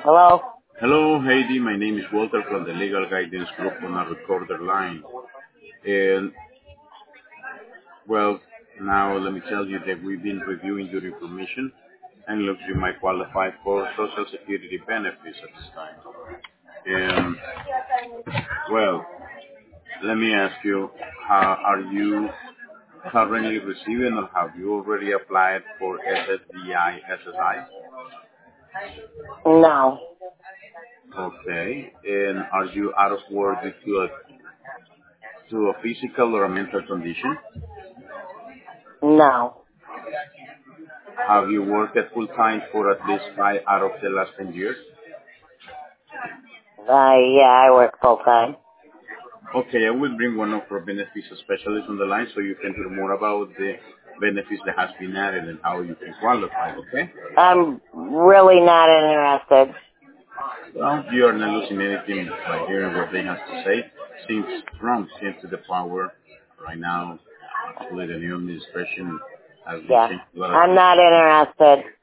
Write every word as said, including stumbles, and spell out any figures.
Hello? Hello, Heidi. My name is Walter from the Legal Guidance Group on a recorder line. And, well, now let me tell you that we've been reviewing your information and looks you might qualify for Social Security benefits at this time. And, well, let me ask you, how are you currently receiving or have you already applied for S S D I, S S I? No. Okay. And are you out of work due to a, to a physical or a mental condition? No. Have you worked at full time for at least five out of the last ten years? Uh, yeah, I work full time. Okay, I will bring one of our benefits specialists on the line so you can hear more about the benefits that has been added and how you can qualify, okay? I'm really not interested. Well, you are not losing anything by hearing what they have to say. Since Trump came to the power right now, actually the new administration has been Yeah. changing a lot of I'm things. not interested.